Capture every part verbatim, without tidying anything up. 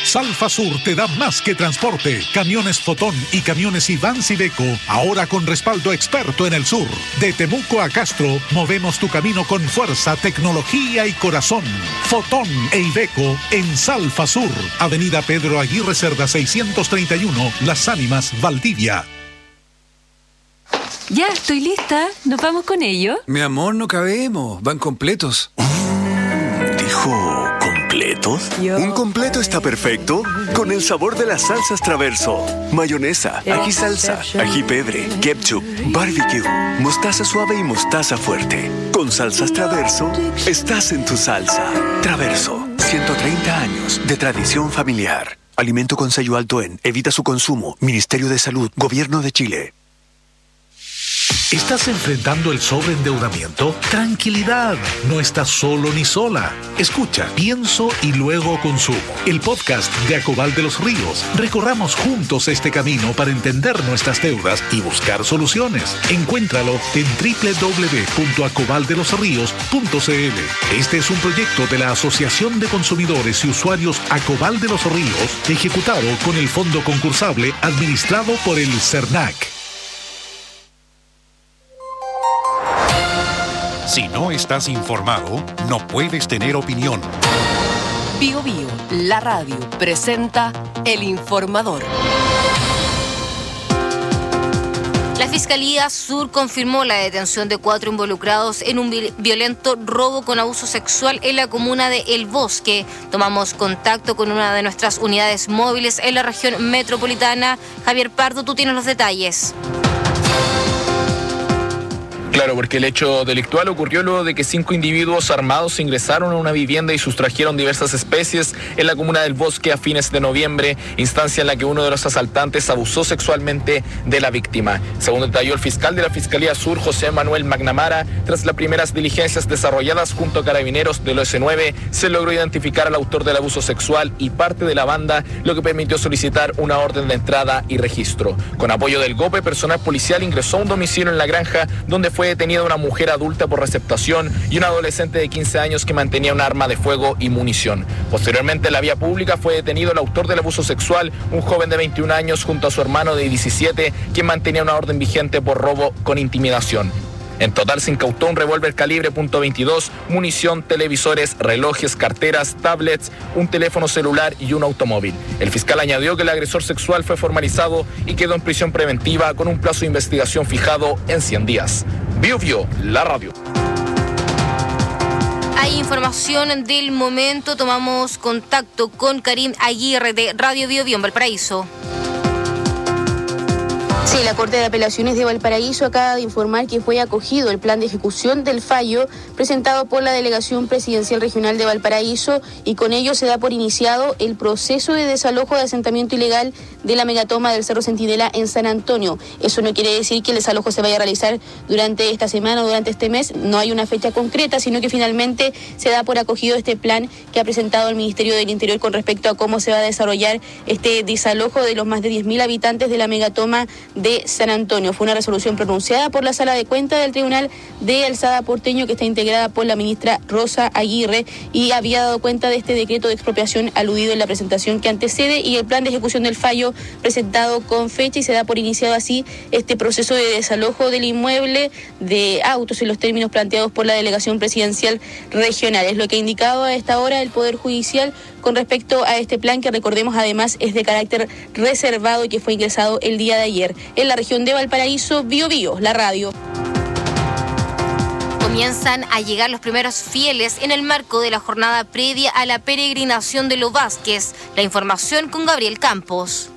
Salfa Sur te da más que transporte. Camiones Fotón y camiones Ivans Iveco, ahora con respaldo experto en el sur. De Temuco a Castro, movemos tu camino con fuerza, tecnología y corazón. Fotón e Iveco en Salfa Sur, Avenida Pedro Aguirre Cerda seiscientos treinta y uno, Las Ánimas, Valdivia. Ya, estoy lista. ¿Nos vamos con ello? Mi amor, no cabemos. Van completos. ¿Dijo completos? Yo... Un completo está perfecto con el sabor de las salsas Traverso. Mayonesa, ají salsa, ají pebre, ketchup, barbecue, mostaza suave y mostaza fuerte. Con salsas Traverso, estás en tu salsa. Traverso, ciento treinta años de tradición familiar. Alimento con sello alto en Evita su consumo. Ministerio de Salud, Gobierno de Chile. ¿Estás enfrentando el sobreendeudamiento? Tranquilidad, no estás solo ni sola. Escucha, Pienso y Luego Consumo, el podcast de Acobal de los Ríos. Recorramos juntos este camino para entender nuestras deudas y buscar soluciones. Encuéntralo en doble u doble u doble u punto acobal de los ríos punto c l. Este es un proyecto de la Asociación de Consumidores y Usuarios Acobal de los Ríos, ejecutado con el fondo concursable administrado por el CERNAC. Si no estás informado, no puedes tener opinión. Bio Bio, la radio, presenta El Informador. La Fiscalía Sur confirmó la detención de cuatro involucrados en un violento robo con abuso sexual en la comuna de El Bosque. Tomamos contacto con una de nuestras unidades móviles en la región metropolitana. Javier Pardo, tú tienes los detalles. Claro, porque el hecho delictual ocurrió luego de que cinco individuos armados ingresaron a una vivienda y sustrajeron diversas especies en la comuna del Bosque a fines de noviembre, instancia en la que uno de los asaltantes abusó sexualmente de la víctima. Según detalló el fiscal de la Fiscalía Sur, José Manuel Magnamara, tras las primeras diligencias desarrolladas junto a carabineros del O S nueve, se logró identificar al autor del abuso sexual y parte de la banda, lo que permitió solicitar una orden de entrada y registro. Con apoyo del GOPE, personal policial ingresó a un domicilio en La Granja, donde fue detenida una mujer adulta por receptación y un adolescente de quince años que mantenía un arma de fuego y munición. Posteriormente, en la vía pública fue detenido el autor del abuso sexual, un joven de veintiún años, junto a su hermano de diecisiete, quien mantenía una orden vigente por robo con intimidación. En total se incautó un revólver calibre punto veintidós, munición, televisores, relojes, carteras, tablets, un teléfono celular y un automóvil. El fiscal añadió que el agresor sexual fue formalizado y quedó en prisión preventiva con un plazo de investigación fijado en cien días. Bio Bio, la radio. Hay información del momento. Tomamos contacto con Karim Aguirre de Radio Bio Bio en Valparaíso. Sí, la Corte de Apelaciones de Valparaíso acaba de informar que fue acogido el plan de ejecución del fallo presentado por la Delegación Presidencial Regional de Valparaíso y con ello se da por iniciado el proceso de desalojo de asentamiento ilegal de la megatoma del Cerro Centinela en San Antonio. Eso no quiere decir que el desalojo se vaya a realizar durante esta semana o durante este mes, no hay una fecha concreta, sino que finalmente se da por acogido este plan que ha presentado el Ministerio del Interior con respecto a cómo se va a desarrollar este desalojo de los más de diez mil habitantes de la megatoma de San Antonio. Fue una resolución pronunciada por la Sala de Cuentas del Tribunal de Alzada porteño, que está integrada por la ministra Rosa Aguirre, y había dado cuenta de este decreto de expropiación aludido en la presentación que antecede y el plan de ejecución del fallo presentado con fecha, y se da por iniciado así este proceso de desalojo del inmueble de autos en los términos planteados por la Delegación Presidencial Regional. Es lo que ha indicado a esta hora el Poder Judicial con respecto a este plan, que recordemos además es de carácter reservado y que fue ingresado el día de ayer. En la región de Valparaíso, Bio Bio, la radio. Comienzan a llegar los primeros fieles en el marco de la jornada previa a la peregrinación de Los Vázquez. La información con Gabriel Campos.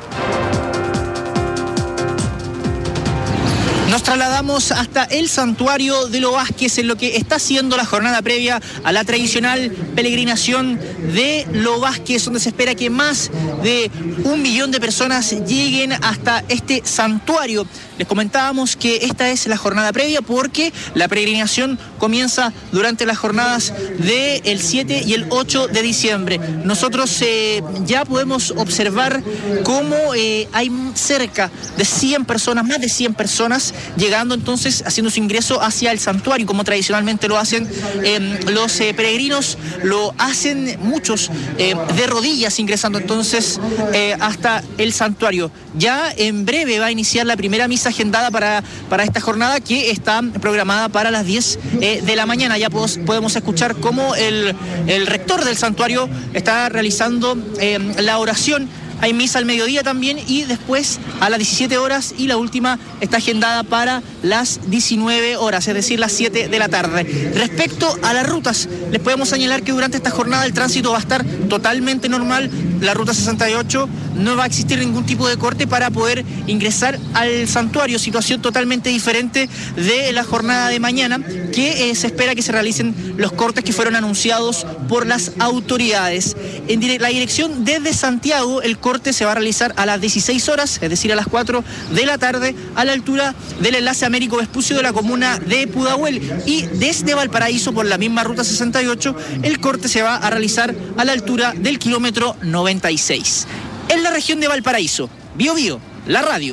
Nos trasladamos hasta el santuario de Los Vázquez en lo que está siendo la jornada previa a la tradicional peregrinación de Los Vázquez, donde se espera que más de un millón de personas lleguen hasta este santuario. Les comentábamos que esta es la jornada previa porque la peregrinación comienza durante las jornadas del siete y el ocho de diciembre. Nosotros eh, ya podemos observar cómo eh, hay cerca de cien personas, más de cien personas llegando entonces, haciendo su ingreso hacia el santuario, como tradicionalmente lo hacen eh, los eh, peregrinos, lo hacen muchos eh, de rodillas, ingresando entonces eh, hasta el santuario. Ya en breve va a iniciar la primera misa agendada para, para esta jornada, que está programada para las diez eh, de la mañana. Ya podemos, podemos escuchar cómo el, el rector del santuario está realizando eh, la oración. Hay misa al mediodía también y después a las diecisiete horas, y la última está agendada para las diecinueve horas, es decir, las siete de la tarde. Respecto a las rutas, les podemos señalar que durante esta jornada el tránsito va a estar totalmente normal. La ruta sesenta y ocho no va a existir ningún tipo de corte para poder ingresar al santuario, situación totalmente diferente de la jornada de mañana, que eh, se espera que se realicen los cortes que fueron anunciados por las autoridades. En dire- la dirección desde Santiago, el corte se va a realizar a las dieciséis horas, es decir, a las cuatro de la tarde, a la altura del enlace Américo Vespucio de la comuna de Pudahuel. Y desde Valparaíso, por la misma ruta sesenta y ocho, el corte se va a realizar a la altura del kilómetro noventa y seis. En la región de Valparaíso, Bío Bío, la radio.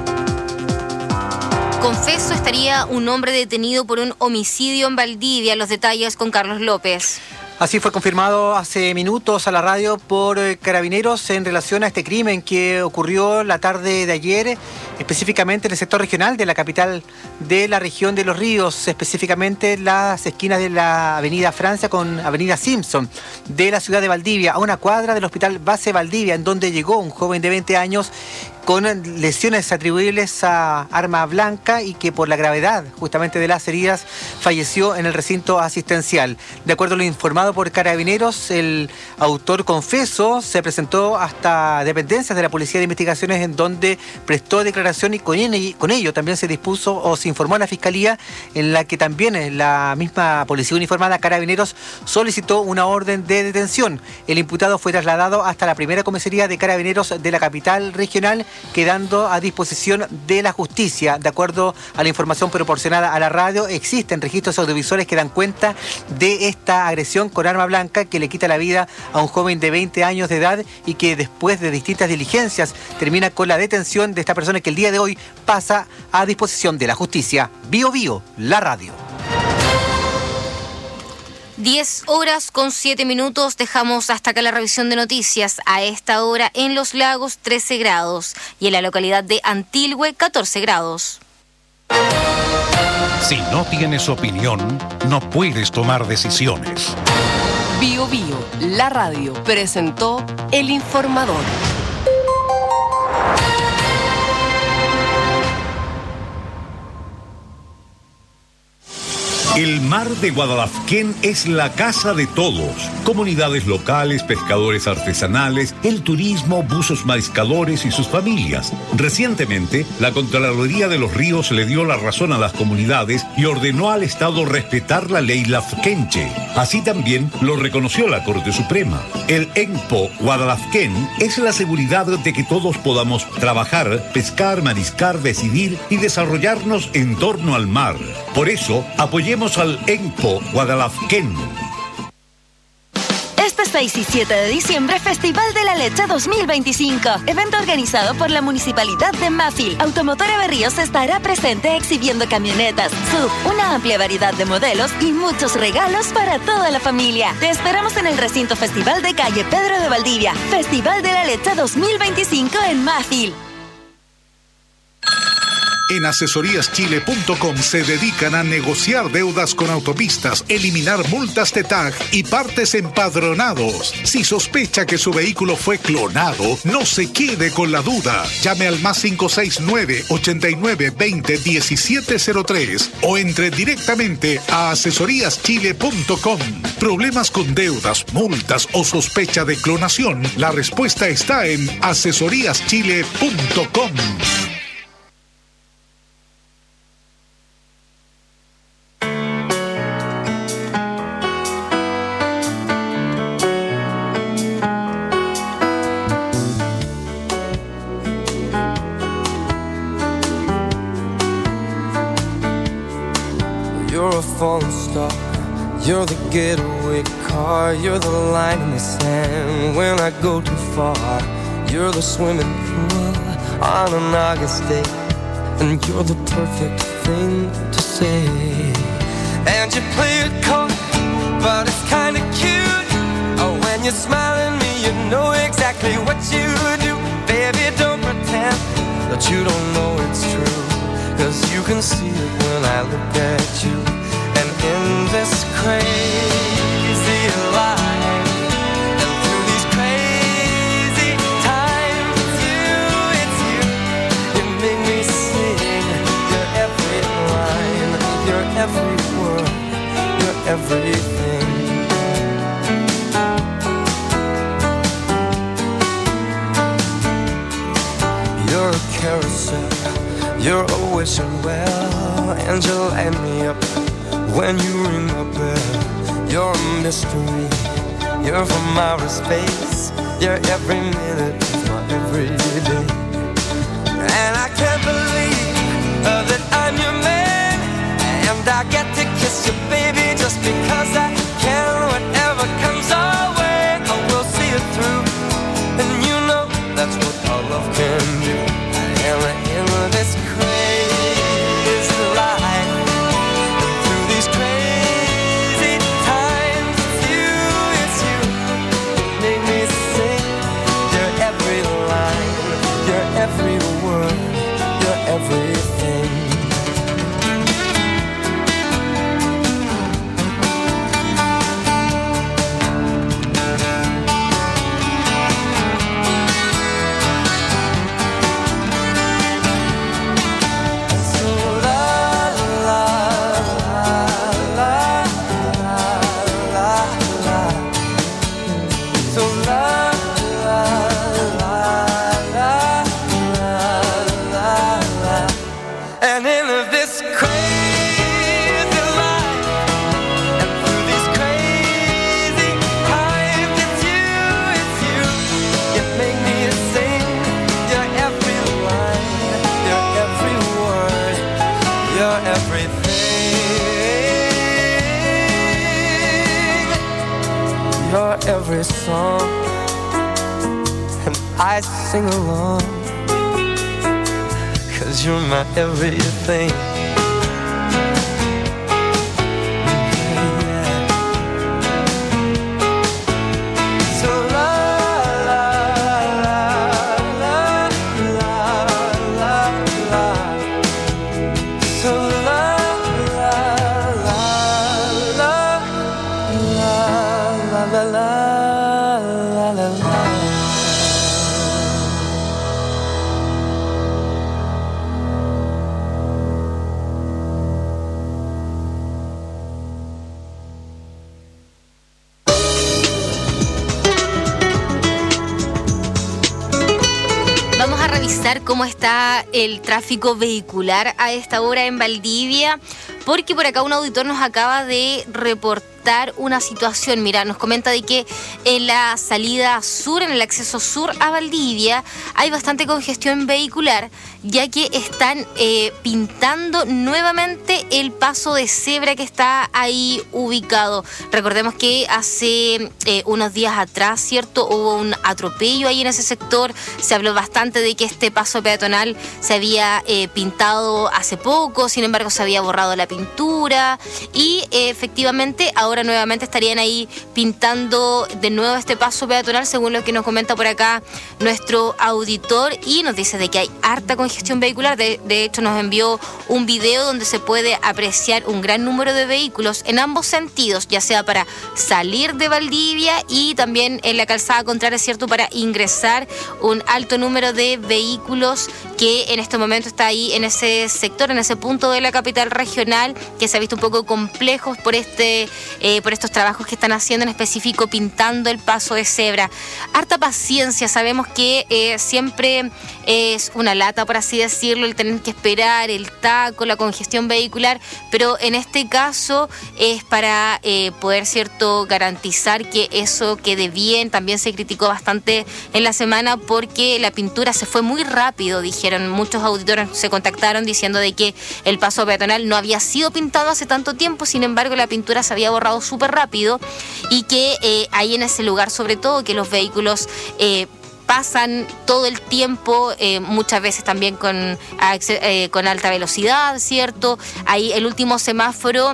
Confeso, estaría un hombre detenido por un homicidio en Valdivia. Los detalles con Carlos López. Así fue confirmado hace minutos a la radio por Carabineros en relación a este crimen que ocurrió la tarde de ayer, específicamente en el sector regional de la capital de la región de Los Ríos, específicamente en las esquinas de la avenida Francia con avenida Simpson de la ciudad de Valdivia, a una cuadra del hospital Base Valdivia, en donde llegó un joven de veinte años con lesiones atribuibles a arma blanca y que por la gravedad justamente de las heridas falleció en el recinto asistencial. De acuerdo a lo informado por Carabineros, el autor confeso se presentó hasta dependencias de la Policía de Investigaciones, en donde prestó declaración, y con ello, con ello también se dispuso o se informó a la Fiscalía, en la que también la misma Policía Uniformada Carabineros solicitó una orden de detención. El imputado fue trasladado hasta la primera comisaría de Carabineros de la capital regional, quedando a disposición de la justicia. De acuerdo a la información proporcionada a la radio, existen registros audiovisuales que dan cuenta de esta agresión con arma blanca que le quita la vida a un joven de veinte años de edad, y que después de distintas diligencias termina con la detención de esta persona, que el día de hoy pasa a disposición de la justicia. Bío Bío, la radio. diez horas con siete minutos, dejamos hasta acá la revisión de noticias. A esta hora en Los Lagos trece grados y en la localidad de Antilhue catorce grados. Si no tienes opinión, no puedes tomar decisiones. Bío Bío, la radio, presentó El Informador. El mar de Guadalafquén es la casa de todos. Comunidades locales, pescadores artesanales, el turismo, buzos mariscadores y sus familias. Recientemente, la Contraloría de los Ríos le dio la razón a las comunidades y ordenó al Estado respetar la ley lafquenche. Así también lo reconoció la Corte Suprema. El ENPO Guadalafquén es la seguridad de que todos podamos trabajar, pescar, mariscar, decidir y desarrollarnos en torno al mar. Por eso, apoyemos al ENPO Guadalafquén. Este seis y siete de diciembre, Festival de la Leche dos mil veinticinco. Evento organizado por la Municipalidad de Mafil. Automotora Berríos estará presente exhibiendo camionetas, S U V, una amplia variedad de modelos y muchos regalos para toda la familia. Te esperamos en el recinto Festival de calle Pedro de Valdivia. Festival de la Leche dos mil veinticinco en Mafil. En asesorías chile punto com se dedican a negociar deudas con autopistas, eliminar multas de T A G y partes empadronados. Si sospecha que su vehículo fue clonado, no se quede con la duda. Llame al más cinco seis nueve, ochenta y nueve, veinte, diecisiete cero tres o entre directamente a asesorías chile punto com. ¿Problemas con deudas, multas o sospecha de clonación? La respuesta está en asesorías chile punto com. You're the getaway car, you're the line in the sand when I go too far. You're the swimming pool on an August day. and you're the perfect thing to say. And you play it cold, but it's kinda cute. Oh, when you smile at me, you know exactly what you do. Baby, don't pretend that you don't know it's true, 'cause you can see it when I look at you. And in this crazy life, and through these crazy times, it's you, it's you. You make me sing your every line, your every word, your everything. You're a carousel, you're a wishing well, and you light me up when you ring the bell. You're a mystery, you're from outer space, you're every minute of my everyday. And I can't believe uh, that I'm your man, and I get to kiss you, baby, just because I can. Whatever comes our way, I will see it through, and you know that's what our love can do. And in this crazy life, and through these crazy times, it's you, it's you. You make me sing your every line, your every word, your everything. Every song, and I sing along, 'cause you're my everything. Cómo está el tráfico vehicular a esta hora en Valdivia, porque por acá un auditor nos acaba de reportar una situación. Mira, nos comenta de que en la salida sur, en el acceso sur a Valdivia, hay bastante congestión vehicular, ya que están eh, pintando nuevamente el paso de cebra que está ahí ubicado. Recordemos que hace eh, unos días atrás, ¿cierto?, hubo un atropello ahí en ese sector. Se habló bastante de que este paso peatonal se había eh, pintado hace poco, sin embargo se había borrado la pintura y eh, efectivamente ahora nuevamente estarían ahí pintando de nuevo este paso peatonal, según lo que nos comenta por acá nuestro auditor, y nos dice de que hay harta congestión vehicular. De, de hecho nos envió un video donde se puede apreciar un gran número de vehículos en ambos sentidos, ya sea para salir de Valdivia y también en la calzada contraria, ¿cierto?, para ingresar, un alto número de vehículos que en este momento está ahí en ese sector, en ese punto de la capital regional, que se ha visto un poco complejos por este eh, por estos trabajos que están haciendo, en específico pintando el paso de cebra. Harta paciencia, sabemos que eh, siempre es una lata, por así decirlo, el tener que esperar, el taco, la congestión vehicular, pero en este caso es para eh, poder, cierto, garantizar que eso quede bien. También se criticó bastante en la semana porque la pintura se fue muy rápido, dijeron. Muchos auditores se contactaron diciendo de que el paso peatonal no había sido pintado hace tanto tiempo, sin embargo la pintura se había borrado súper rápido y que eh, ahí en ese lugar, sobre todo, que los vehículos eh, pasan todo el tiempo, eh, muchas veces también con, eh, con alta velocidad, ¿cierto? Ahí el último semáforo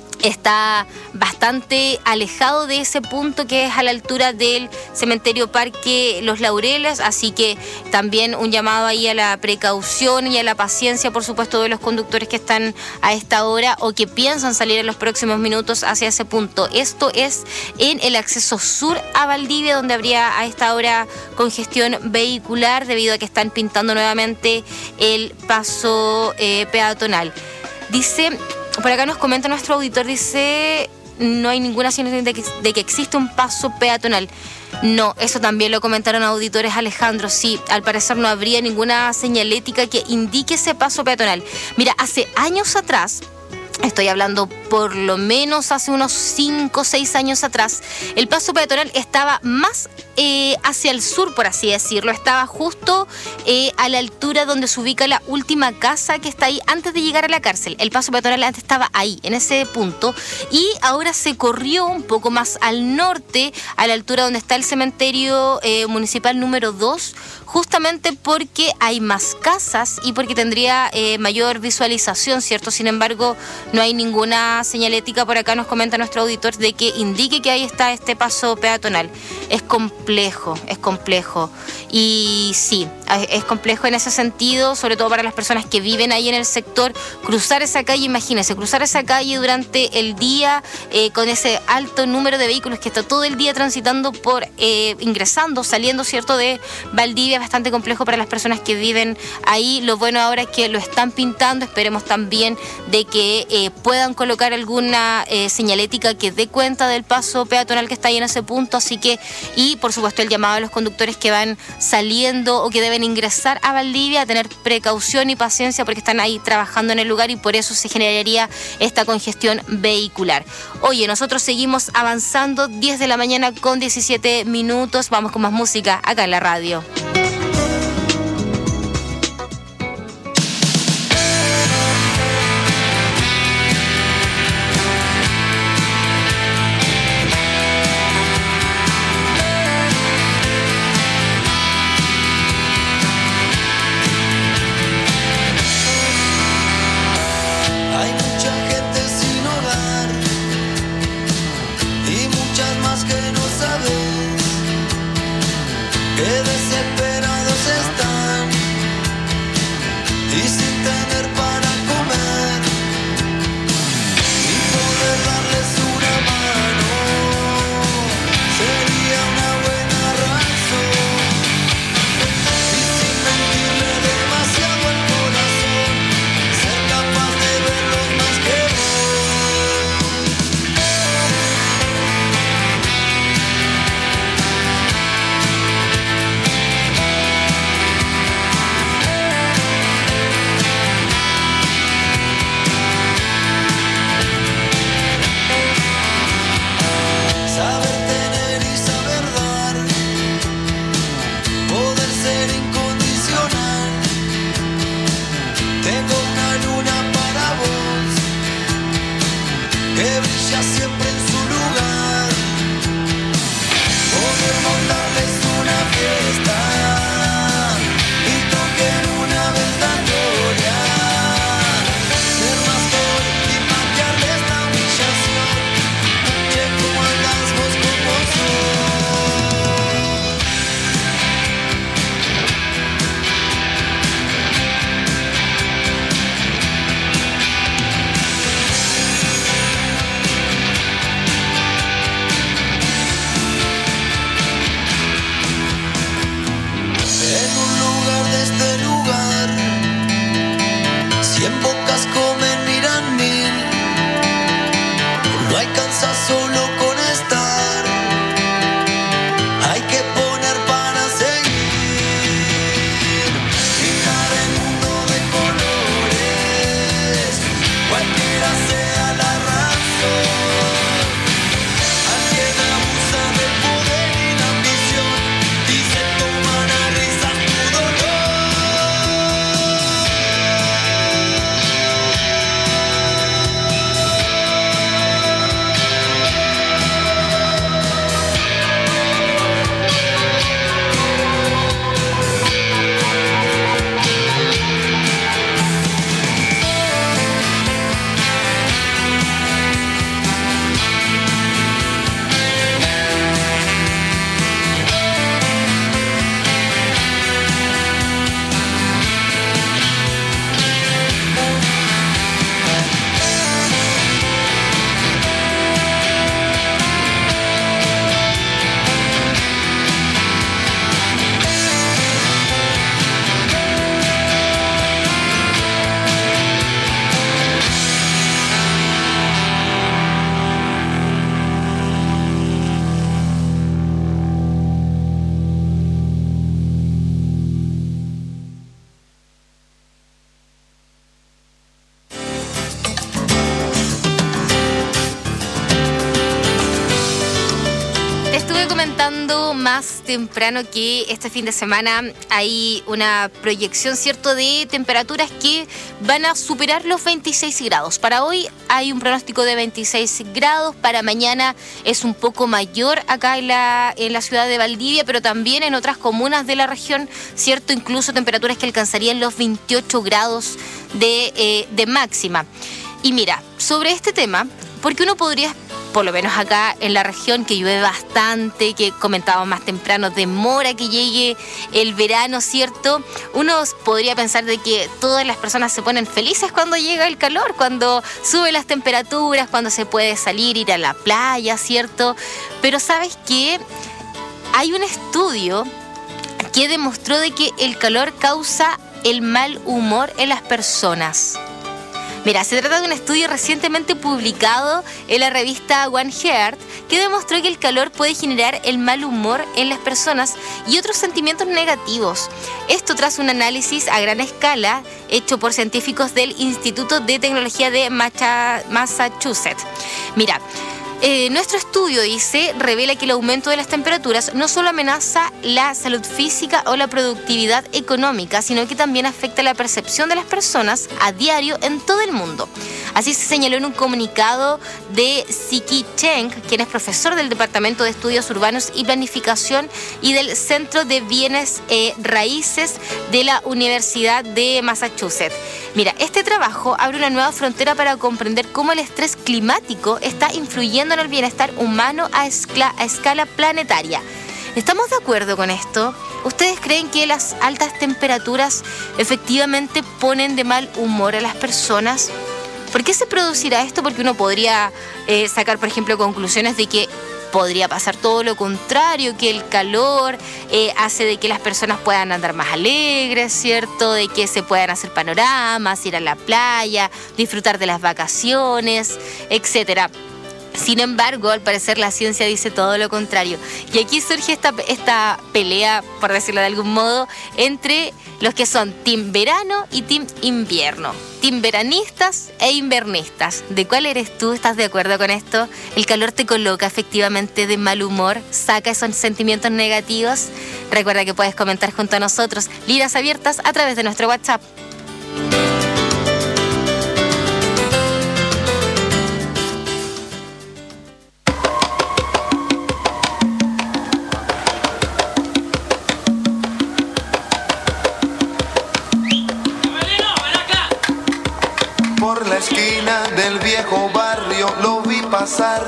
está bastante alejado de ese punto que es a la altura del cementerio Parque Los Laureles, así que también un llamado ahí a la precaución y a la paciencia, por supuesto, de los conductores que están a esta hora o que piensan salir en los próximos minutos hacia ese punto. Esto es en el acceso sur a Valdivia, donde habría a esta hora congestión vehicular debido a que están pintando nuevamente el paso eh, peatonal. Dice... Por acá nos comenta nuestro auditor, dice, no hay ninguna señal de que, de que existe un paso peatonal. No, eso también lo comentaron auditores, Alejandro. Sí, al parecer no habría ninguna señalética que indique ese paso peatonal. Mira, hace años atrás, estoy hablando por lo menos hace unos cinco o seis años atrás, el paso peatonal estaba más eh, hacia el sur, por así decirlo. Estaba justo eh, a la altura donde se ubica la última casa que está ahí antes de llegar a la cárcel. El paso peatonal antes estaba ahí, en ese punto, y ahora se corrió un poco más al norte, a la altura donde está el cementerio eh, municipal número dos, justamente porque hay más casas y porque tendría eh, mayor visualización, ¿cierto? Sin embargo, no hay ninguna señalética, por acá nos comenta nuestro auditor, de que indique que ahí está este paso peatonal. Es complejo, es complejo. Y sí, es complejo en ese sentido, sobre todo para las personas que viven ahí en el sector. Cruzar esa calle, imagínense, cruzar esa calle durante el día eh, con ese alto número de vehículos que está todo el día transitando por, eh, ingresando, saliendo, ¿cierto?, de Valdivia. Bastante complejo para las personas que viven ahí. Lo bueno ahora es que lo están pintando. Esperemos también de que eh, puedan colocar alguna eh, señalética que dé cuenta del paso peatonal que está ahí en ese punto. Así que, y por supuesto el llamado a los conductores que van saliendo o que deben ingresar a Valdivia a tener precaución y paciencia, porque están ahí trabajando en el lugar y por eso se generaría esta congestión vehicular. Oye, nosotros seguimos avanzando, diez de la mañana con diecisiete minutos. Vamos con más música acá en la radio. más temprano que este fin de semana hay una proyección, ¿cierto?, de temperaturas que van a superar los veintiséis grados. Para hoy hay un pronóstico de veintiséis grados, para mañana es un poco mayor acá en la, en la ciudad de Valdivia, pero también en otras comunas de la región, ¿cierto?, incluso temperaturas que alcanzarían los veintiocho grados de, eh, de máxima. Y mira, sobre este tema, porque uno podría, por lo menos acá en la región, que llueve bastante, que comentábamos más temprano, demora que llegue el verano, ¿cierto? Uno podría pensar de que todas las personas se ponen felices cuando llega el calor, cuando suben las temperaturas, cuando se puede salir, ir a la playa, ¿cierto? Pero ¿sabes qué? Hay un estudio que demostró de que el calor causa el mal humor en las personas. Mira, se trata de un estudio recientemente publicado en la revista One Heart que demostró que el calor puede generar el mal humor en las personas y otros sentimientos negativos. Esto tras un análisis a gran escala hecho por científicos del Instituto de Tecnología de Massachusetts. Mira, Eh, nuestro estudio, dice, revela que el aumento de las temperaturas no solo amenaza la salud física o la productividad económica, sino que también afecta la percepción de las personas a diario en todo el mundo. Así se señaló en un comunicado de Siki Cheng, quien es profesor del Departamento de Estudios Urbanos y Planificación y del Centro de Bienes eh, Raíces de la Universidad de Massachusetts. Mira, este trabajo abre una nueva frontera para comprender cómo el estrés climático está influyendo en el bienestar humano a, escala, a escala planetaria. ¿Estamos de acuerdo con esto? ¿Ustedes creen que las altas temperaturas efectivamente ponen de mal humor a las personas? ¿Por qué se producirá esto? Porque uno podría eh, sacar, por ejemplo, conclusiones de que podría pasar todo lo contrario, que el calor eh, hace de que las personas puedan andar más alegres, ¿cierto? De que se puedan hacer panoramas, ir a la playa, disfrutar de las vacaciones, etcétera. Sin embargo, al parecer la ciencia dice todo lo contrario. Y aquí surge esta, esta pelea, por decirlo de algún modo, entre los que son team verano y team invierno. Team veranistas e invernistas. ¿De cuál eres tú? ¿Estás de acuerdo con esto? ¿El calor te coloca efectivamente de mal humor? ¿Saca esos sentimientos negativos? Recuerda que puedes comentar junto a nosotros, líneas abiertas a través de nuestro WhatsApp. Por la esquina del viejo barrio lo vi pasar,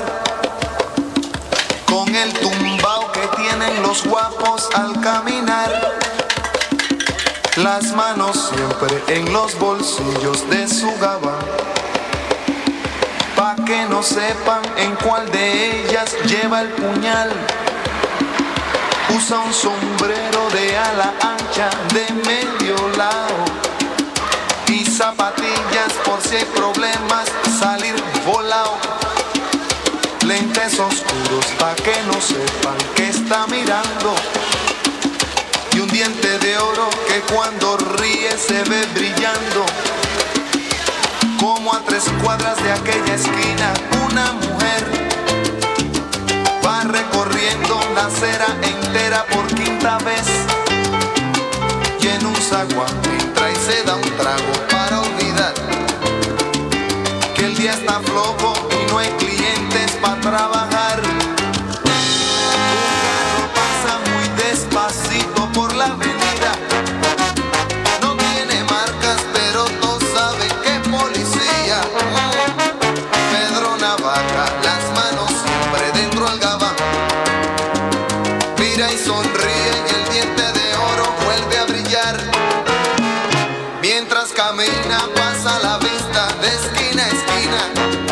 con el tumbao que tienen los guapos al caminar, las manos siempre en los bolsillos de su gabán, pa' que no sepan en cuál de ellas lleva el puñal. Usa un sombrero de ala ancha de medio lado y zapatillas por si hay problemas, salir volado. Lentes oscuros pa' que no sepan que está mirando, y un diente de oro que cuando ríe se ve brillando. Como a tres cuadras de aquella esquina una mujer va recorriendo la acera entera por quinta vez, y en un zaguán entra y se da un trago para olvidar que el día está flojo y no hay clientes para trabajar. Un carro pasa muy despacito por la avenida, no tiene marcas pero todos saben que es policía. Pedro Navaja, las manos siempre dentro del gabán, mira y sonríe y el diente de oro vuelve a brillar. Mientras camina pasa la vista de esquina a esquina,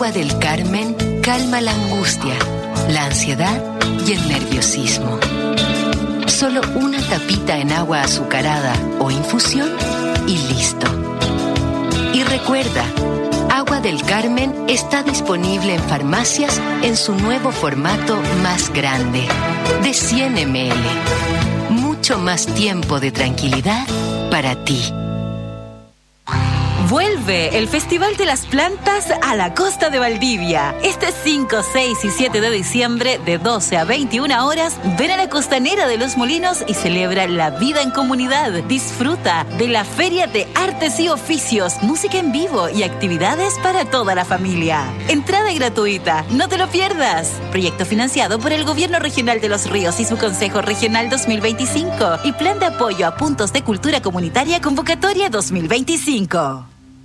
Agua del Carmen calma la angustia, la ansiedad y el nerviosismo. Solo una tapita en agua azucarada o infusión y listo. Y recuerda, Agua del Carmen está disponible en farmacias en su nuevo formato más grande, de cien mililitros. Mucho más tiempo de tranquilidad para ti. Vuelve el Festival de las Plantas a la costa de Valdivia. Este cinco, seis y siete de diciembre, de doce a veintiuna horas, ven a la Costanera de los Molinos y celebra la vida en comunidad. Disfruta de la Feria de Artes y Oficios, música en vivo y actividades para toda la familia. Entrada gratuita, no te lo pierdas. Proyecto financiado por el Gobierno Regional de Los Ríos y su Consejo Regional dos mil veinticinco y Plan de Apoyo a Puntos de Cultura Comunitaria Convocatoria dos mil veinticinco.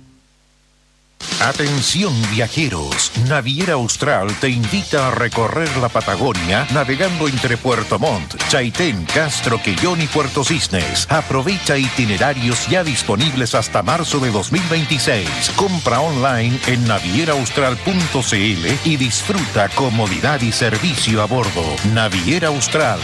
Atención viajeros, Naviera Austral te invita a recorrer la Patagonia navegando entre Puerto Montt, Chaitén, Castro, Quellón y Puerto Cisnes. Aprovecha itinerarios ya disponibles hasta marzo de dos mil veintiséis. Compra online en naviera austral punto c l y disfruta comodidad y servicio a bordo. Naviera Austral.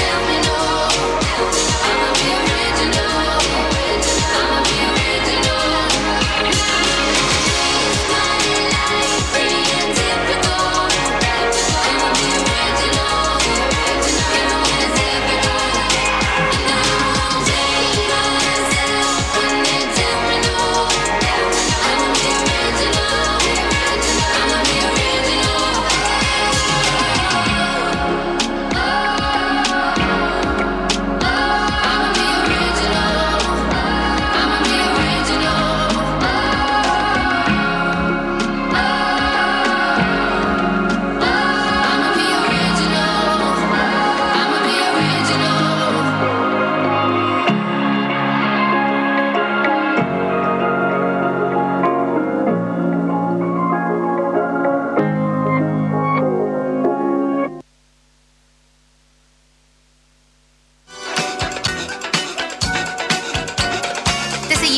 Original.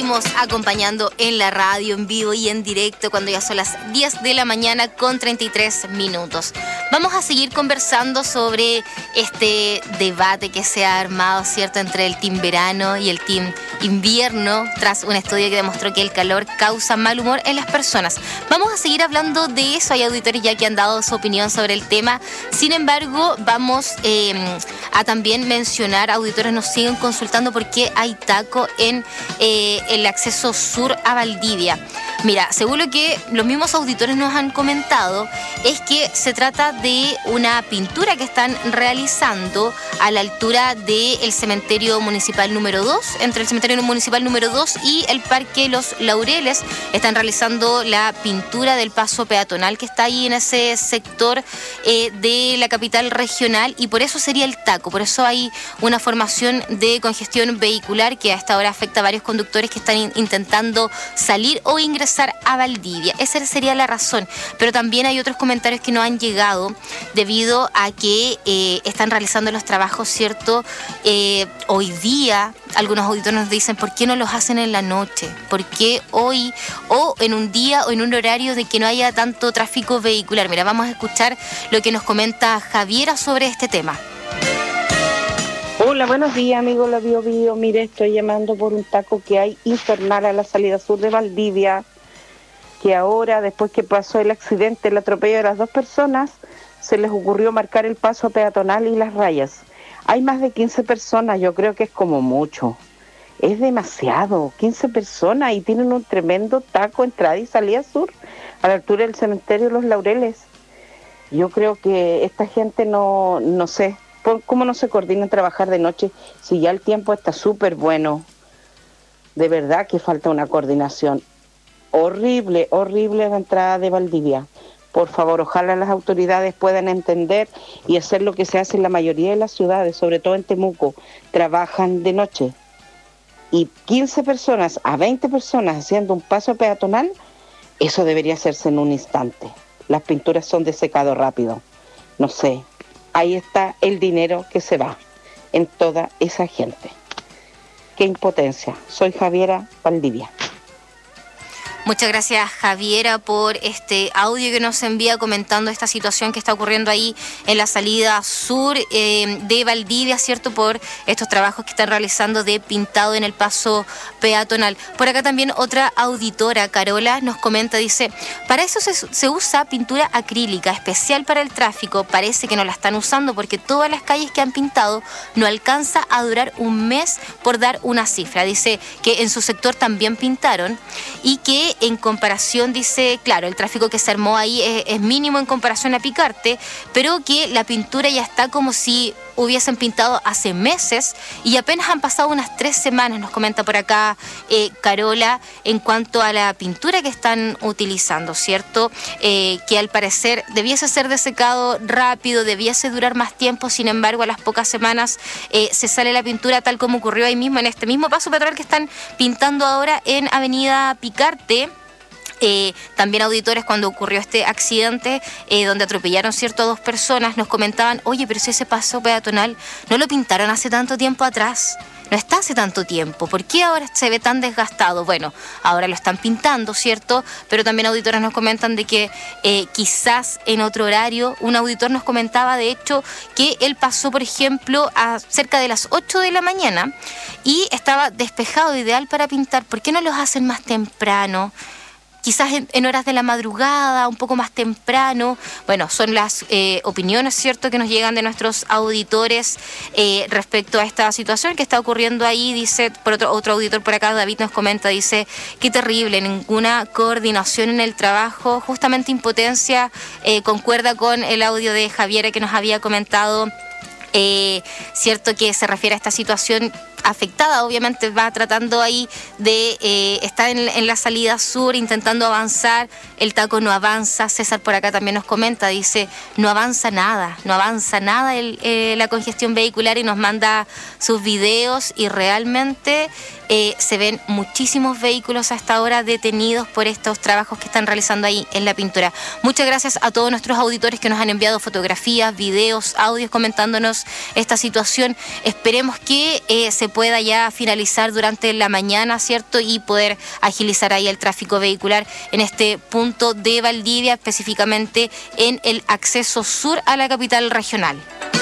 seguimos acompañando en la radio, en vivo y en directo, cuando ya son las diez de la mañana con treinta y tres minutos. Vamos a seguir conversando sobre este debate que se ha armado, ¿cierto?, entre el team verano y el team invierno, tras un estudio que demostró que el calor causa mal humor en las personas. Vamos a seguir hablando de eso. Hay auditores ya que han dado su opinión sobre el tema. Sin embargo, vamos eh, a también mencionar, auditores nos siguen consultando por qué hay taco en eh, el acceso sur a Valdivia. Mira, según lo que los mismos auditores nos han comentado, es que se trata de una pintura que están realizando a la altura del cementerio municipal número dos, entre el cementerio municipal número dos y el Parque Los Laureles. Están realizando la pintura del paso peatonal que está ahí en ese sector eh, de la capital regional, y por eso sería el taco. Por eso hay una formación de congestión vehicular que a esta hora afecta a varios conductores que están in- intentando salir o ingresar a Valdivia. Esa sería la razón. Pero también hay otros comentarios que no han llegado debido a que eh, están realizando los trabajos, ¿cierto? Eh, hoy día, algunos auditores nos dicen, ¿por qué no los hacen en la noche? ¿Por qué hoy o en un día o en un horario de que no haya tanto tráfico vehicular? Mira, vamos a escuchar lo que nos comenta Javiera sobre este tema. Hola, buenos días, amigos La Bio Bio. Mire, estoy llamando por un taco que hay infernal a la salida sur de Valdivia, que ahora, después que pasó el accidente, el atropello de las dos personas, se les ocurrió marcar el paso peatonal y las rayas. Hay más de quince personas, yo creo que es como mucho. Es demasiado, quince personas, y tienen un tremendo taco entrada y salida sur, a la altura del cementerio Los Laureles. Yo creo que esta gente no, no sé, ¿cómo no se coordinan trabajar de noche si ya el tiempo está súper bueno? De verdad que falta una coordinación. Horrible, horrible la entrada de Valdivia. Por favor, ojalá las autoridades puedan entender y hacer lo que se hace en la mayoría de las ciudades, sobre todo en Temuco. Trabajan de noche. Y quince personas a veinte personas haciendo un paso peatonal, eso debería hacerse en un instante. Las pinturas son de secado rápido. No sé, ahí está el dinero que se va en toda esa gente. Qué impotencia. Soy Javiera, Valdivia. Muchas gracias, Javiera, por este audio que nos envía comentando esta situación que está ocurriendo ahí en la salida sur eh, de Valdivia, ¿cierto? Por estos trabajos que están realizando de pintado en el paso peatonal. Por acá también otra auditora, Carola, nos comenta, dice, para eso se, se usa pintura acrílica, especial para el tráfico. Parece que no la están usando porque todas las calles que han pintado no alcanza a durar un mes, por dar una cifra. Dice que en su sector también pintaron y que en comparación, dice, claro, el tráfico que se armó ahí es, es mínimo en comparación a Picarte, pero que la pintura ya está como si hubiesen pintado hace meses y apenas han pasado unas tres semanas, nos comenta por acá eh, Carola, en cuanto a la pintura que están utilizando, ¿cierto? Eh, que al parecer debiese ser desecado rápido, debiese durar más tiempo, sin embargo a las pocas semanas eh, se sale la pintura, tal como ocurrió ahí mismo en este mismo paso peatonal que están pintando ahora en Avenida Picarte. Eh, también auditores, cuando ocurrió este accidente eh, donde atropellaron, cierto, a dos personas, nos comentaban, oye, pero si ese paso peatonal no lo pintaron hace tanto tiempo atrás, no está hace tanto tiempo, ¿por qué ahora se ve tan desgastado? Bueno, ahora lo están pintando, ¿cierto? Pero también auditores nos comentan de que eh, quizás en otro horario, un auditor nos comentaba de hecho que él pasó, por ejemplo, a cerca de las ocho de la mañana y estaba despejado, ideal para pintar. ¿Por qué no los hacen más temprano? Quizás en, en horas de la madrugada, un poco más temprano. Bueno, son las eh, opiniones, ¿cierto?, que nos llegan de nuestros auditores eh, respecto a esta situación que está ocurriendo ahí. Dice, por otro, otro auditor por acá, David, nos comenta, dice, qué terrible, ninguna coordinación en el trabajo, justamente impotencia. Eh, concuerda con el audio de Javiera que nos había comentado, eh, cierto, que se refiere a esta situación afectada, obviamente va tratando ahí de eh, estar en, en la salida sur, intentando avanzar, el taco no avanza. César por acá también nos comenta, dice, no avanza nada, no avanza nada el, eh, la congestión vehicular, y nos manda sus videos y realmente eh, se ven muchísimos vehículos a esta hora detenidos por estos trabajos que están realizando ahí en la pintura. Muchas gracias a todos nuestros auditores que nos han enviado fotografías, videos, audios comentándonos esta situación. Esperemos que eh, se pueda ya finalizar durante la mañana, ¿cierto? Y poder agilizar ahí el tráfico vehicular en este punto de Valdivia, específicamente en el acceso sur a la capital regional.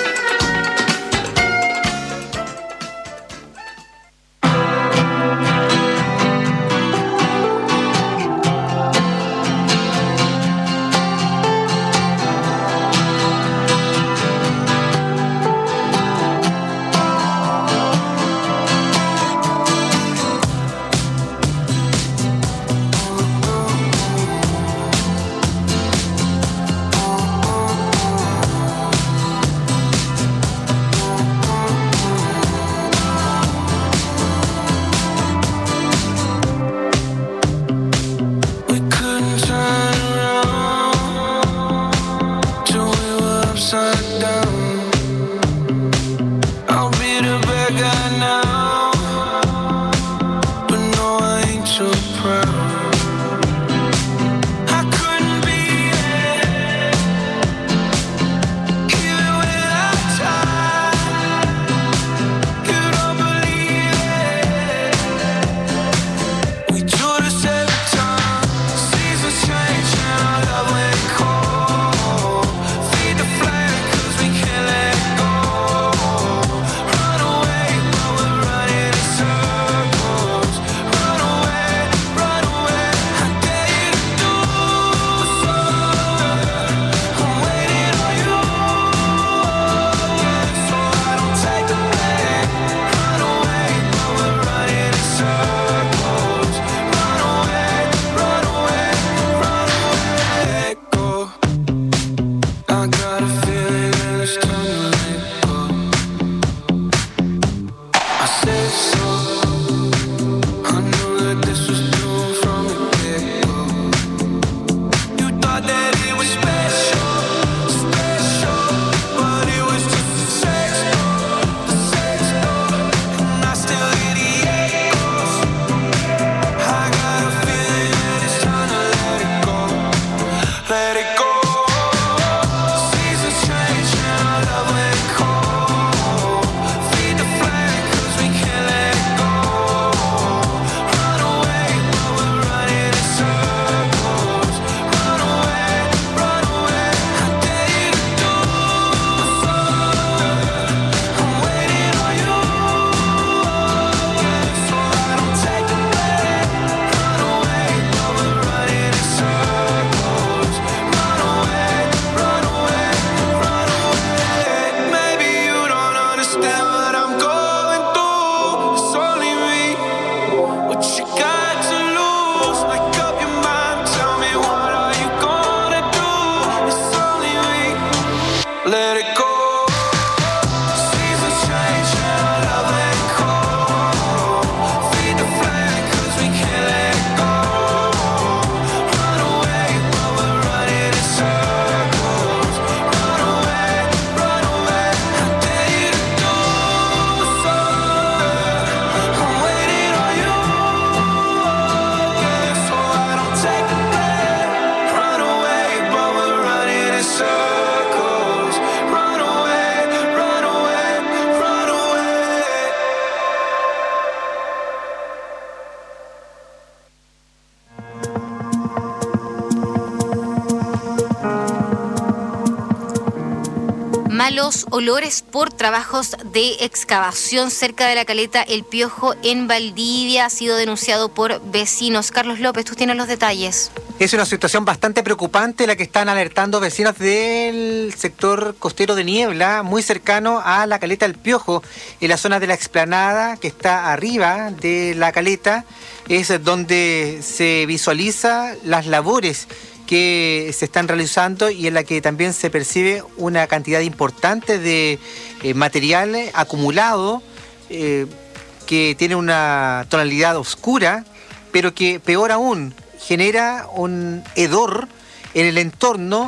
Malos olores por trabajos de excavación cerca de la caleta El Piojo en Valdivia ha sido denunciado por vecinos. Carlos López, tú tienes los detalles. Es una situación bastante preocupante la que están alertando vecinos del sector costero de Niebla, muy cercano a la caleta El Piojo, en la zona de la explanada que está arriba de la caleta, es donde se visualiza las labores que se están realizando y en la que también se percibe una cantidad importante de eh, material acumulado eh, que tiene una tonalidad oscura, pero que peor aún genera un hedor en el entorno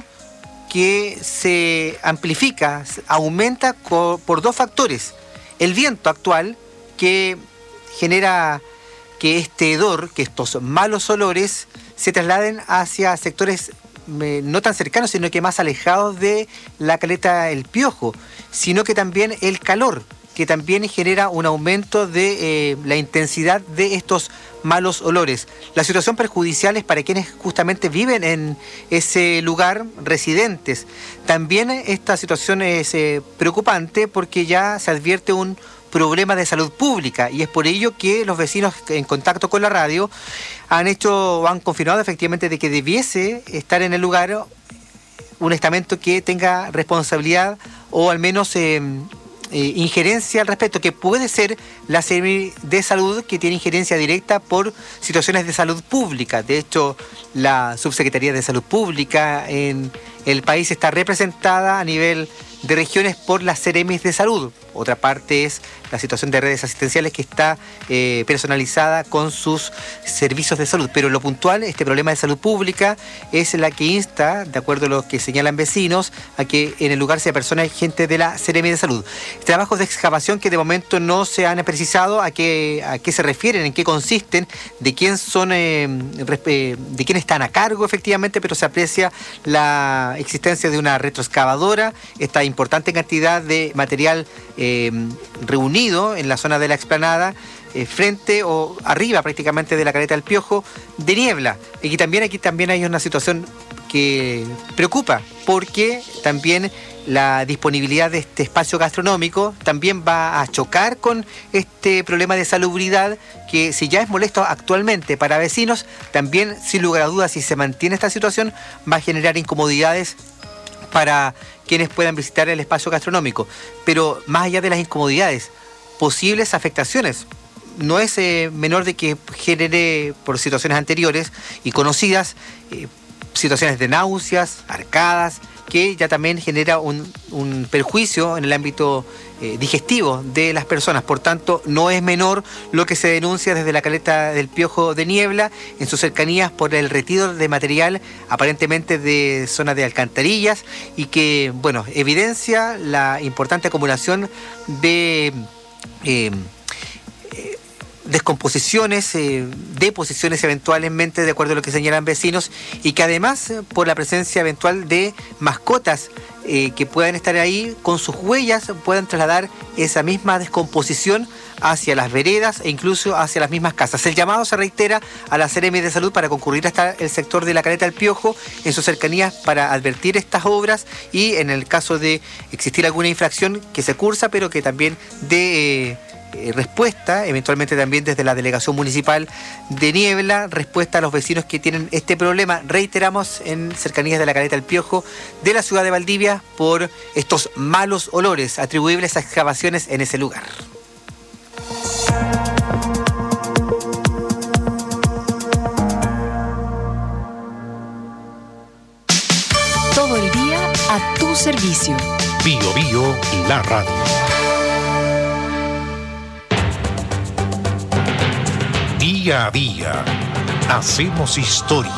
que se amplifica, aumenta co- por dos factores. El viento actual, que genera que este hedor, que estos malos olores se trasladen hacia sectores eh, no tan cercanos, sino que más alejados de la caleta El Piojo, sino que también el calor, que también genera un aumento de eh, la intensidad de estos malos olores. La situación perjudicial es para quienes justamente viven en ese lugar, residentes. También esta situación es eh, preocupante porque ya se advierte un problema de salud pública, y es por ello que los vecinos en contacto con la radio han hecho o han confirmado efectivamente de que debiese estar en el lugar un estamento que tenga responsabilidad o al menos eh, eh, injerencia al respecto, que puede ser la Seremi de Salud, que tiene injerencia directa por situaciones de salud pública. De hecho, la Subsecretaría de Salud Pública en el país está representada a nivel de regiones por las Seremis de Salud. Otra parte es la situación de redes asistenciales, que está eh, personalizada con sus servicios de salud. Pero lo puntual, este problema de salud pública es la que insta, de acuerdo a lo que señalan vecinos, a que en el lugar se apersone gente de la Seremi de Salud. Trabajos de excavación que de momento no se han precisado a qué, a qué se refieren, en qué consisten, de quién son, eh, de quién están a cargo efectivamente, pero se aprecia la existencia de una retroexcavadora, esta importante cantidad de material eh, reunido en la zona de la explanada, eh, frente o arriba prácticamente de la caleta del Piojo, de niebla. Y también aquí también hay una situación que preocupa, porque también la disponibilidad de este espacio gastronómico también va a chocar con este problema de salubridad, que si ya es molesto actualmente para vecinos, también sin lugar a dudas, si se mantiene esta situación, va a generar incomodidades para quienes puedan visitar el espacio gastronómico. Pero más allá de las incomodidades, posibles afectaciones. No es eh, menor de que genere, por situaciones anteriores y conocidas, eh, situaciones de náuseas, arcadas, que ya también genera un, un perjuicio en el ámbito eh, digestivo de las personas. Por tanto, no es menor lo que se denuncia desde la caleta del Piojo de Niebla, en sus cercanías, por el retiro de material aparentemente de zona de alcantarillas, y que, bueno, evidencia la importante acumulación de eh, eh, descomposiciones, eh, deposiciones eventualmente, de acuerdo a lo que señalan vecinos, y que además, eh, por la presencia eventual de mascotas eh, que puedan estar ahí con sus huellas, puedan trasladar esa misma descomposición hacia las veredas e incluso hacia las mismas casas. El llamado se reitera a la Seremi de Salud para concurrir hasta el sector de la caleta del Piojo en sus cercanías para advertir estas obras, y en el caso de existir alguna infracción, que se cursa, pero que también dé eh, Eh, respuesta, eventualmente también desde la Delegación Municipal de Niebla, respuesta a los vecinos que tienen este problema, reiteramos, en cercanías de la caleta del Piojo de la ciudad de Valdivia, por estos malos olores atribuibles a excavaciones en ese lugar. Todo el día a tu servicio. Bio Bio, la radio. Día a día, hacemos historia.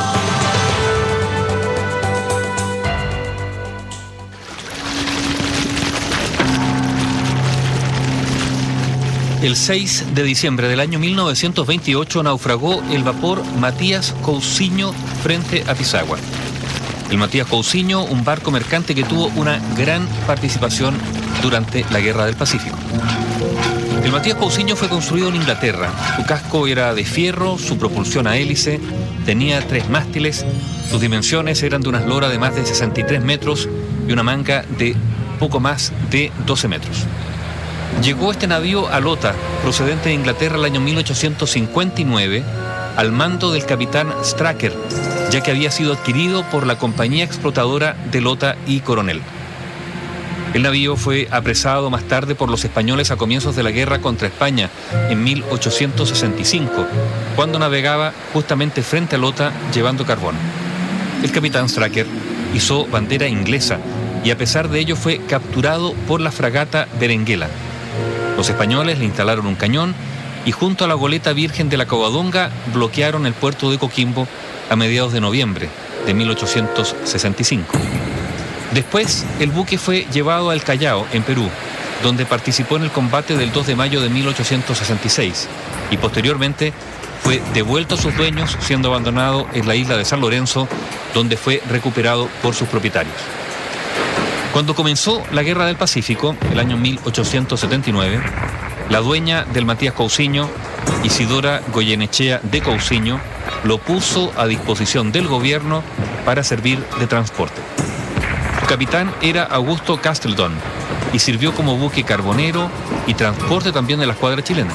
El seis de diciembre del año mil novecientos veintiocho naufragó el vapor Matías Cousiño frente a Pisagua. El Matías Cousiño, un barco mercante que tuvo una gran participación durante la Guerra del Pacífico. El Matías Cousiño fue construido en Inglaterra. Su casco era de fierro, su propulsión a hélice, tenía tres mástiles, sus dimensiones eran de una eslora de más de sesenta y tres metros y una manga de poco más de doce metros. Llegó este navío a Lota, procedente de Inglaterra, el año mil ochocientos cincuenta y nueve, al mando del capitán Stracker, ya que había sido adquirido por la compañía explotadora de Lota y Coronel. El navío fue apresado más tarde por los españoles a comienzos de la guerra contra España, en mil ochocientos sesenta y cinco, cuando navegaba justamente frente a Lota llevando carbón. El capitán Stracker izó bandera inglesa y a pesar de ello fue capturado por la fragata Berenguela. Los españoles le instalaron un cañón y junto a la goleta Virgen de la Covadonga bloquearon el puerto de Coquimbo a mediados de noviembre de mil ochocientos sesenta y cinco. Después, el buque fue llevado al Callao, en Perú, donde participó en el combate del dos de mayo de mil ochocientos sesenta y seis y posteriormente fue devuelto a sus dueños, siendo abandonado en la isla de San Lorenzo, donde fue recuperado por sus propietarios. Cuando comenzó la Guerra del Pacífico, el año mil ochocientos setenta y nueve, la dueña del Matías Cousiño, Isidora Goyenechea de Cousiño, lo puso a disposición del gobierno para servir de transporte. Su capitán era Augusto Castleton y sirvió como buque carbonero y transporte también de la escuadra chilena.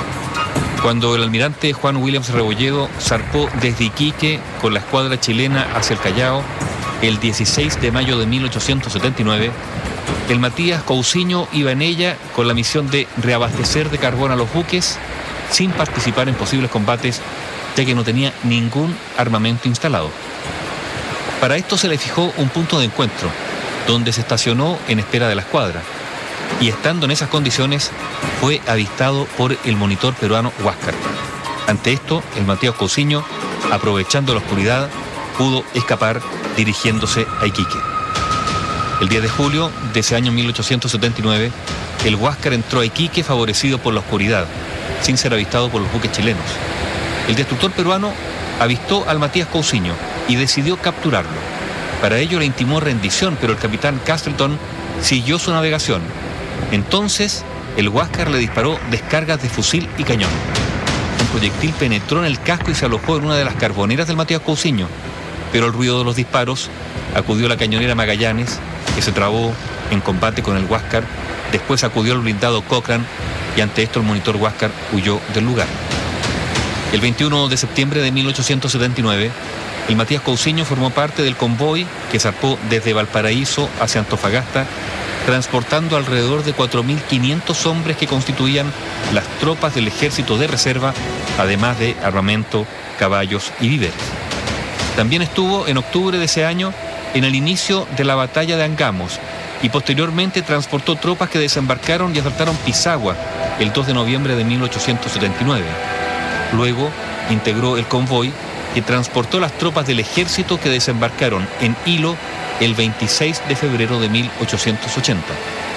Cuando el almirante Juan Williams Rebolledo zarpó desde Iquique con la escuadra chilena hacia el Callao, el dieciséis de mayo de mil ochocientos setenta y nueve, el Matías Cousiño iba en ella con la misión de reabastecer de carbón a los buques sin participar en posibles combates, ya que no tenía ningún armamento instalado. Para esto se le fijó un punto de encuentro, donde se estacionó en espera de la escuadra, y estando en esas condiciones fue avistado por el monitor peruano Huáscar. Ante esto, el Matías Cousiño, aprovechando la oscuridad, pudo escapar dirigiéndose a Iquique. El diez de julio de ese año mil ochocientos setenta y nueve, el Huáscar entró a Iquique favorecido por la oscuridad, sin ser avistado por los buques chilenos. El destructor peruano avistó al Matías Cousiño y decidió capturarlo. Para ello le intimó rendición, pero el capitán Castleton siguió su navegación. Entonces, el Huáscar le disparó descargas de fusil y cañón. Un proyectil penetró en el casco y se alojó en una de las carboneras del Matías Cousiño, pero al ruido de los disparos acudió la cañonera Magallanes, que se trabó en combate con el Huáscar. Después acudió el blindado Cochrane y ante esto el monitor Huáscar huyó del lugar. El veintiuno de septiembre de mil ochocientos setenta y nueve, el Matías Cousiño formó parte del convoy que zarpó desde Valparaíso hacia Antofagasta, transportando alrededor de cuatro mil quinientos hombres que constituían las tropas del ejército de reserva, además de armamento, caballos y víveres. También estuvo en octubre de ese año en el inicio de la batalla de Angamos y posteriormente transportó tropas que desembarcaron y asaltaron Pisagua el dos de noviembre de mil ochocientos setenta y nueve. Luego integró el convoy que transportó las tropas del ejército que desembarcaron en Hilo el veintiséis de febrero de mil ochocientos ochenta.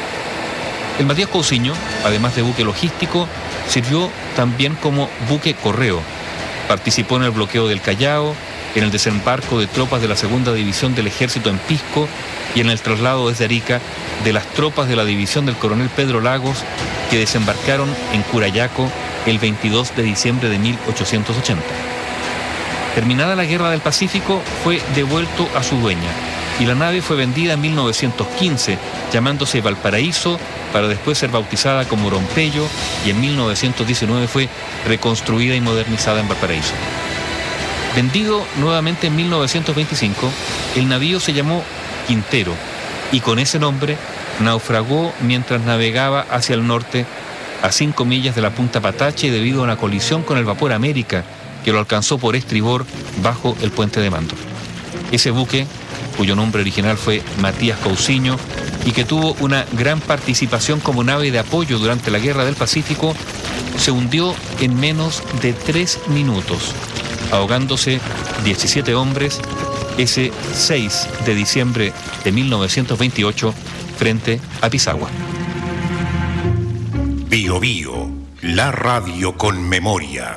El Matías Cousiño, además de buque logístico, sirvió también como buque correo. Participó en el bloqueo del Callao, en el desembarco de tropas de la segunda división del ejército en Pisco y en el traslado desde Arica de las tropas de la división del coronel Pedro Lagos que desembarcaron en Curayaco el veintidós de diciembre de mil ochocientos ochenta. Terminada la Guerra del Pacífico, fue devuelto a su dueña y la nave fue vendida en mil novecientos quince, llamándose Valparaíso, para después ser bautizada como Rompello, y en mil novecientos diecinueve fue reconstruida y modernizada en Valparaíso. Vendido nuevamente en mil novecientos veinticinco, el navío se llamó Quintero y con ese nombre naufragó mientras navegaba hacia el norte a cinco millas de la punta Patache debido a una colisión con el vapor América que lo alcanzó por estribor bajo el puente de Mando. Ese buque, cuyo nombre original fue Matías Cousiño y que tuvo una gran participación como nave de apoyo durante la Guerra del Pacífico, se hundió en menos de tres minutos, ahogándose diecisiete hombres ese seis de diciembre de mil novecientos veintiocho frente a Pisagua. Bio Bio, la radio con memoria.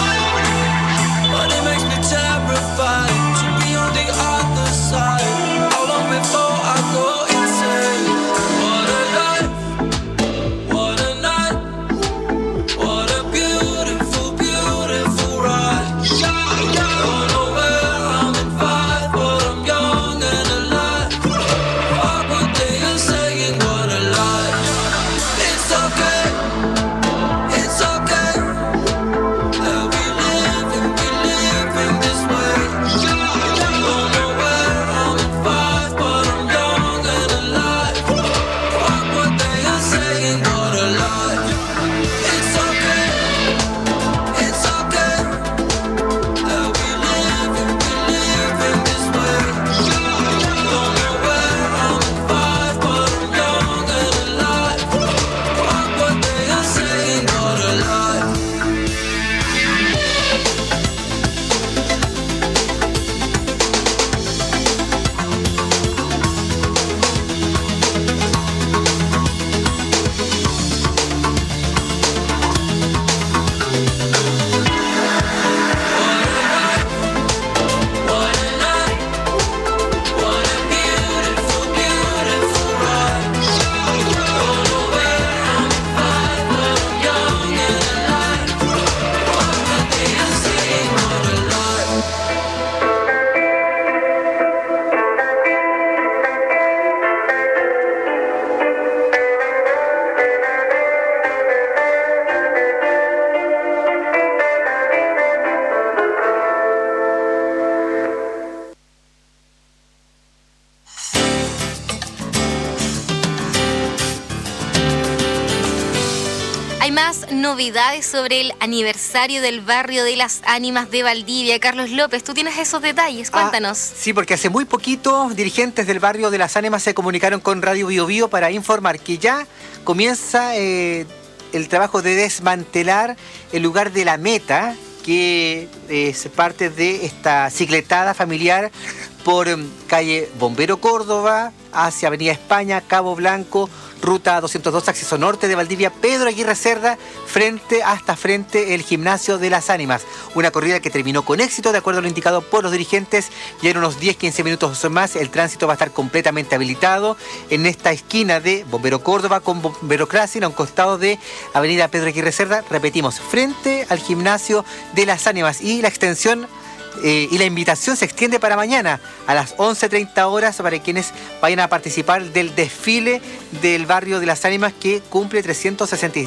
But it makes me terrified to be on the other side. Hay más novedades sobre el aniversario del barrio de las Ánimas de Valdivia. Carlos López, tú tienes esos detalles, cuéntanos. Ah, sí, porque hace muy poquito dirigentes del barrio de las Ánimas se comunicaron con Radio Bio Bio para informar que ya comienza eh, el trabajo de desmantelar el lugar de La Meta, que es parte de esta cicletada familiar por um, calle Bombero Córdoba hacia Avenida España, Cabo Blanco, ruta doscientos dos, acceso norte de Valdivia, Pedro Aguirre Cerda, frente hasta frente el Gimnasio de las Ánimas. Una corrida que terminó con éxito, de acuerdo a lo indicado por los dirigentes, y en unos diez a quince minutos más el tránsito va a estar completamente habilitado en esta esquina de Bombero Córdoba con Bombero Crossing, a un costado de Avenida Pedro Aguirre Cerda, repetimos, frente al Gimnasio de las Ánimas, y la extensión Eh, y la invitación se extiende para mañana a las once treinta horas para quienes vayan a participar del desfile del barrio de las Ánimas, que cumple trescientos sesenta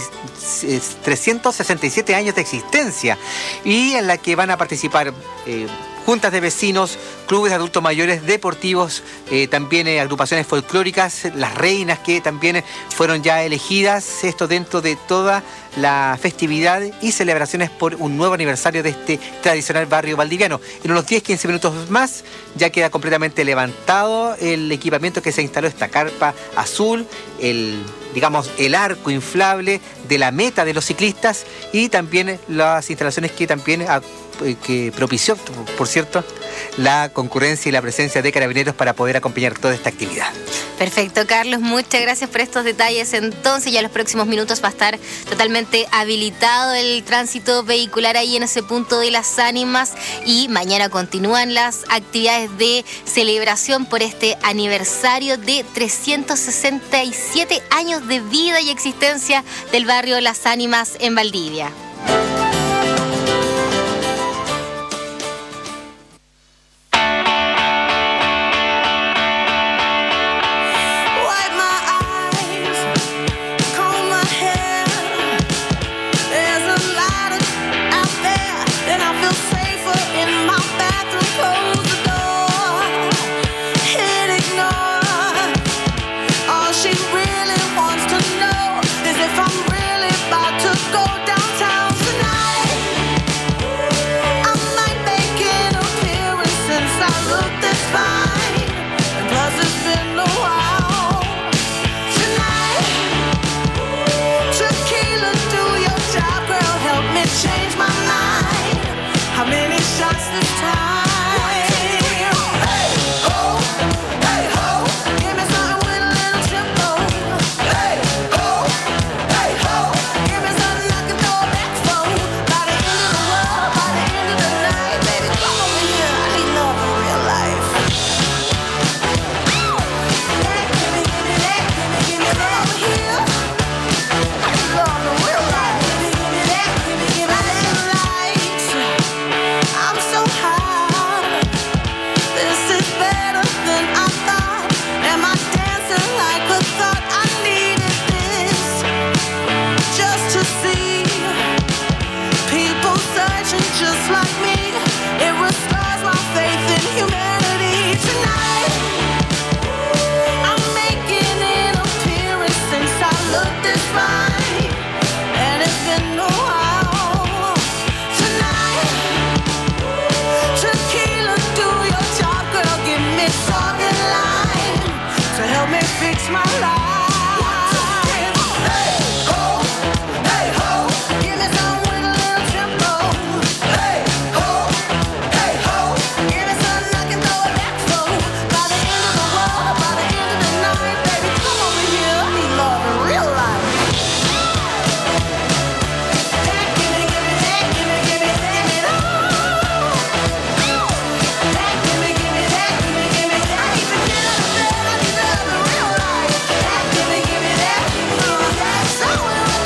y siete años de existencia, y en la que van a participar eh, juntas de vecinos, clubes de adultos mayores, deportivos, eh, también eh, agrupaciones folclóricas, las reinas que también fueron ya elegidas, esto dentro de toda la festividad y celebraciones por un nuevo aniversario de este tradicional barrio valdiviano. En unos diez a quince minutos más ya queda completamente levantado el equipamiento que se instaló, esta carpa azul, el, digamos, el arco inflable de la meta de los ciclistas, y también las instalaciones que también que propició, por cierto, la concurrencia y la presencia de carabineros para poder acompañar toda esta actividad. Perfecto, Carlos, muchas gracias por estos detalles. Entonces, ya en los próximos minutos va a estar totalmente habilitado el tránsito vehicular ahí en ese punto de las Ánimas, y mañana continúan las actividades de celebración por este aniversario de trescientos sesenta y siete años de vida y existencia del barrio Las Ánimas en Valdivia. Fix my life.